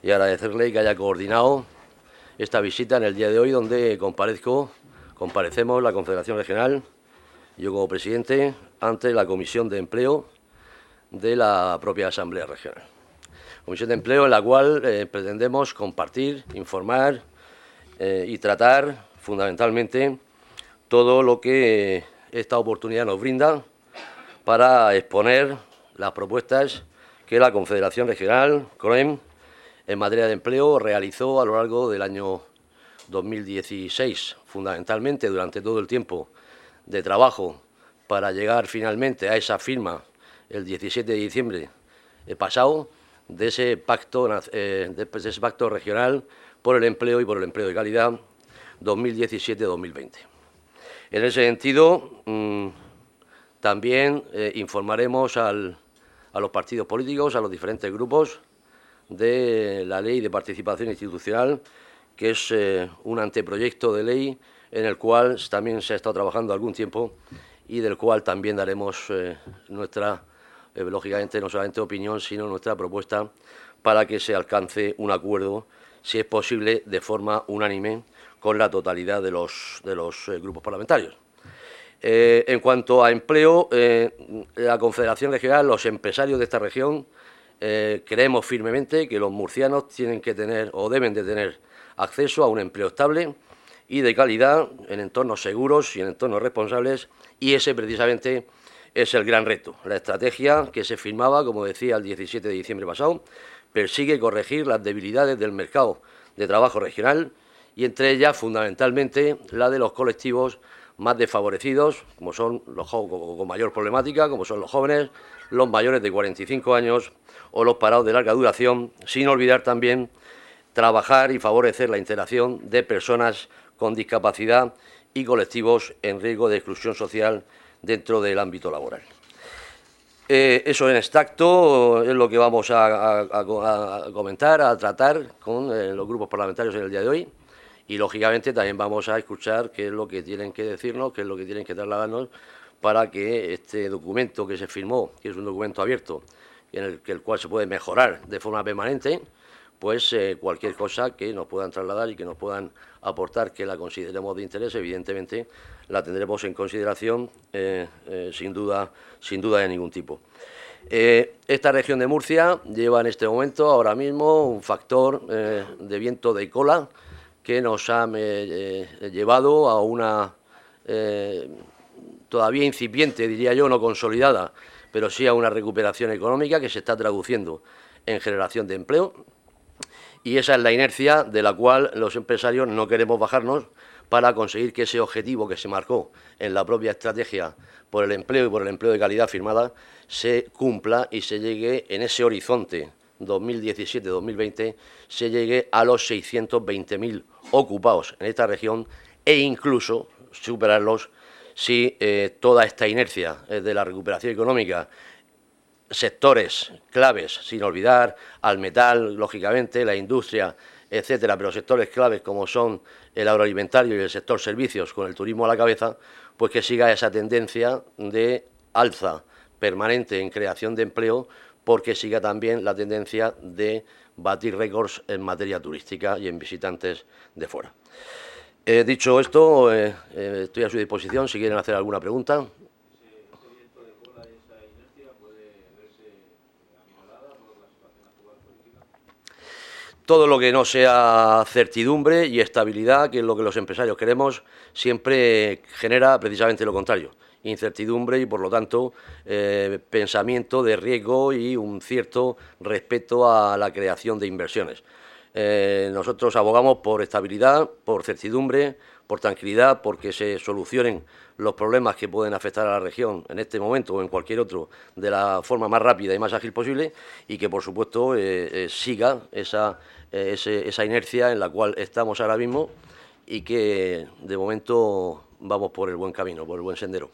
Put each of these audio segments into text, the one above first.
y agradecerle que haya coordinado esta visita en el día de hoy, donde comparecemos la Confederación Regional, yo como presidente, ante la Comisión de Empleo de la propia Asamblea Regional. Comisión de Empleo en la cual pretendemos compartir, informar y tratar fundamentalmente todo lo que esta oportunidad nos brinda para exponer las propuestas que la Confederación Regional, CROEM, en materia de empleo realizó a lo largo del año 2016, fundamentalmente durante todo el tiempo de trabajo para llegar finalmente a esa firma el 17 de diciembre pasado de ese pacto regional por el empleo y por el empleo de calidad 2017-2020. En ese sentido, también informaremos a los partidos políticos, a los diferentes grupos, de la Ley de Participación Institucional, que es un anteproyecto de ley en el cual también se ha estado trabajando algún tiempo y del cual también daremos nuestra, lógicamente, no solamente opinión, sino nuestra propuesta para que se alcance un acuerdo, si es posible, de forma unánime con la totalidad de los grupos parlamentarios. En cuanto a empleo, la Confederación Regional, los empresarios de esta región, creemos firmemente que los murcianos tienen que tener o deben de tener acceso a un empleo estable y de calidad en entornos seguros y en entornos responsables, y ese precisamente es el gran reto. La estrategia que se firmaba, como decía, el 17 de diciembre pasado, persigue corregir las debilidades del mercado de trabajo regional y entre ellas fundamentalmente la de los colectivos más desfavorecidos, como son los con mayor problemática, como son los jóvenes, los mayores de 45 años o los parados de larga duración, sin olvidar también trabajar y favorecer la integración de personas con discapacidad y colectivos en riesgo de exclusión social dentro del ámbito laboral. Eso en extracto es lo que vamos a comentar, a tratar con los grupos parlamentarios en el día de hoy. Y, lógicamente, también vamos a escuchar qué es lo que tienen que decirnos, qué es lo que tienen que trasladarnos para que este documento que se firmó, que es un documento abierto, en el cual se puede mejorar de forma permanente, pues cualquier cosa que nos puedan trasladar y que nos puedan aportar, que la consideremos de interés, evidentemente la tendremos en consideración sin duda de ningún tipo. Esta región de Murcia lleva en este momento, ahora mismo, un factor de viento de cola que nos ha llevado a una todavía incipiente, diría yo, no consolidada, pero sí a una recuperación económica que se está traduciendo en generación de empleo, y esa es la inercia de la cual los empresarios no queremos bajarnos para conseguir que ese objetivo que se marcó en la propia estrategia por el empleo y por el empleo de calidad firmada se cumpla y se llegue en ese horizonte 2017-2020, se llegue a los 620.000 ocupados en esta región e incluso superarlos si toda esta inercia de la recuperación económica, sectores claves, sin olvidar al metal, lógicamente, la industria, etcétera, pero sectores claves como son el agroalimentario y el sector servicios, con el turismo a la cabeza, pues que siga esa tendencia de alza permanente en creación de empleo, porque siga también la tendencia de batir récords en materia turística y en visitantes de fuera. Dicho esto, estoy a su disposición si quieren hacer alguna pregunta. Todo lo que no sea certidumbre y estabilidad, que es lo que los empresarios queremos, siempre genera precisamente lo contrario, incertidumbre y, por lo tanto, pensamiento de riesgo y un cierto respeto a la creación de inversiones. Nosotros abogamos por estabilidad, por certidumbre, por tranquilidad, porque se solucionen los problemas que pueden afectar a la región en este momento o en cualquier otro de la forma más rápida y más ágil posible, y que, por supuesto, siga esa inercia en la cual estamos ahora mismo y que, de momento, vamos por el buen camino, por el buen sendero.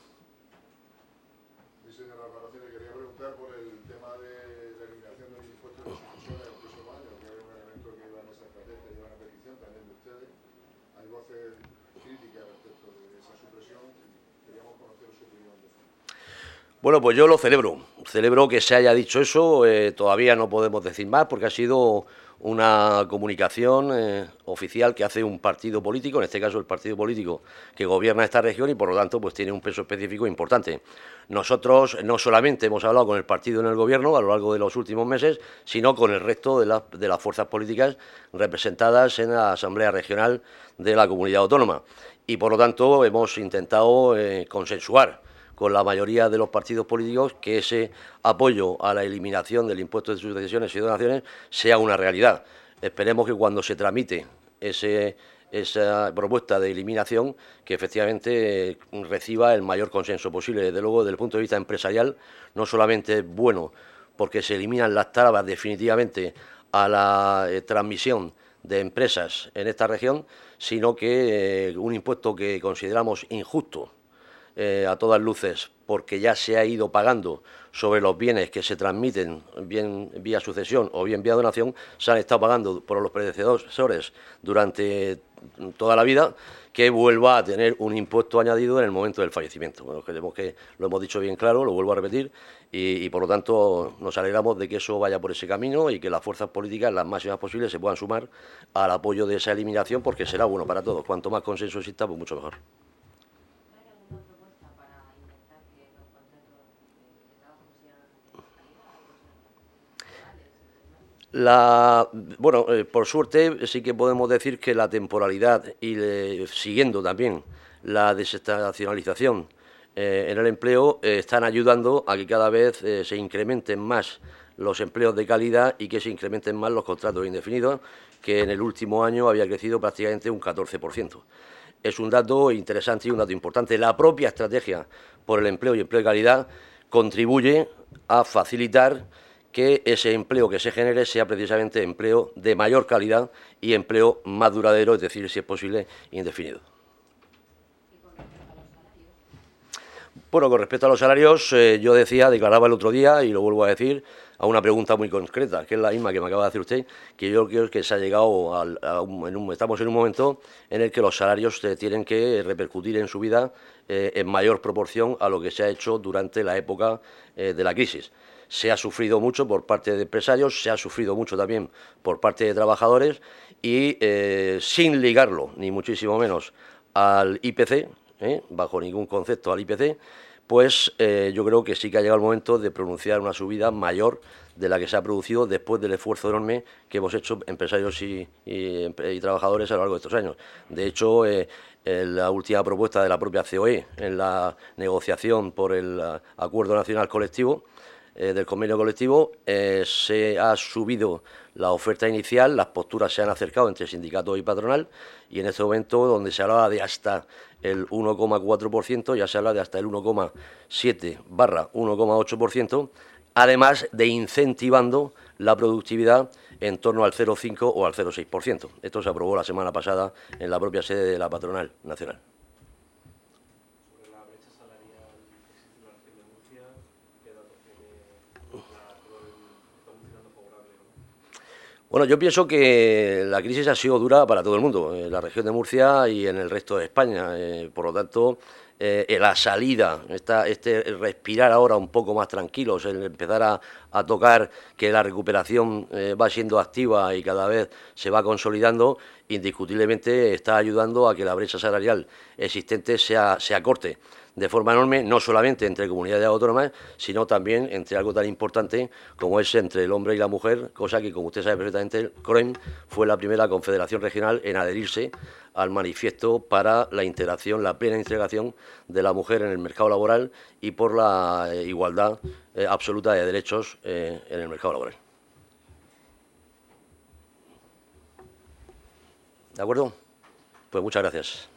Señora Albarracín, le quería preguntar por el tema de la eliminación del impuesto de sucesiones el próximo año, que era un elemento que iba en esa estrategia y una petición también de ustedes. Hay voces críticas respecto de esa supresión y queríamos conocer su opinión de eso. Bueno, pues yo lo celebro. Celebro que se haya dicho eso. Todavía no podemos decir más porque ha sido una comunicación oficial que hace un partido político, en este caso el partido político que gobierna esta región y por lo tanto pues tiene un peso específico importante. Nosotros no solamente hemos hablado con el partido en el gobierno a lo largo de los últimos meses, sino con el resto de las fuerzas políticas representadas en la Asamblea Regional de la Comunidad Autónoma y por lo tanto hemos intentado consensuar con la mayoría de los partidos políticos que ese apoyo a la eliminación del impuesto de sucesiones y donaciones sea una realidad. Esperemos que cuando se tramite esa propuesta de eliminación, que efectivamente reciba el mayor consenso posible. Desde luego, desde el punto de vista empresarial, no solamente es bueno porque se eliminan las trabas definitivamente a la transmisión de empresas en esta región, sino que un impuesto que consideramos injusto, a todas luces, porque ya se ha ido pagando sobre los bienes que se transmiten bien vía sucesión o bien vía donación, se han estado pagando por los predecesores durante toda la vida, que vuelva a tener un impuesto añadido en el momento del fallecimiento. Bueno, creemos que lo hemos dicho bien claro, lo vuelvo a repetir, y por lo tanto nos alegramos de que eso vaya por ese camino y que las fuerzas políticas, las máximas posibles, se puedan sumar al apoyo de esa eliminación, porque será bueno para todos. Cuanto más consenso exista, pues mucho mejor. Bueno, por suerte sí que podemos decir que la temporalidad y siguiendo también la desestacionalización en el empleo están ayudando a que cada vez se incrementen más los empleos de calidad y que se incrementen más los contratos indefinidos, que en el último año había crecido prácticamente un 14%. Es un dato interesante y un dato importante. La propia estrategia por el empleo y empleo de calidad contribuye a facilitar que ese empleo que se genere sea precisamente empleo de mayor calidad y empleo más duradero, es decir, si es posible, indefinido. Bueno, con respecto a los salarios, yo declaraba el otro día, y lo vuelvo a decir, a una pregunta muy concreta, que es la misma que me acaba de hacer usted, que yo creo que se ha llegado estamos en un momento en el que los salarios tienen que repercutir en su vida en mayor proporción a lo que se ha hecho durante la época de la crisis. Se ha sufrido mucho por parte de empresarios, se ha sufrido mucho también por parte de trabajadores y sin ligarlo, ni muchísimo menos, al IPC, bajo ningún concepto al IPC, pues yo creo que sí que ha llegado el momento de pronunciar una subida mayor de la que se ha producido después del esfuerzo enorme que hemos hecho empresarios y trabajadores a lo largo de estos años. De hecho, la última propuesta de la propia COE en la negociación por el Acuerdo Nacional Colectivo, del convenio colectivo, se ha subido la oferta inicial, las posturas se han acercado entre sindicatos y patronal, y en este momento, donde se hablaba de hasta el 1,4%, ya se habla de hasta el 1,7/1,8%, además de incentivando la productividad en torno al 0,5 o al 0,6%. Esto se aprobó la semana pasada en la propia sede de la patronal nacional. Bueno, yo pienso que la crisis ha sido dura para todo el mundo, en la región de Murcia y en el resto de España. Por lo tanto, la salida, respirar ahora un poco más tranquilos, el empezar a tocar que la recuperación va siendo activa y cada vez se va consolidando, indiscutiblemente está ayudando a que la brecha salarial existente se acorte de forma enorme, no solamente entre comunidades autónomas, sino también entre algo tan importante como es entre el hombre y la mujer, cosa que, como usted sabe perfectamente, el CROEM fue la primera confederación regional en adherirse al manifiesto para la integración, la plena integración de la mujer en el mercado laboral y por la igualdad absoluta de derechos en el mercado laboral. ¿De acuerdo? Pues muchas gracias.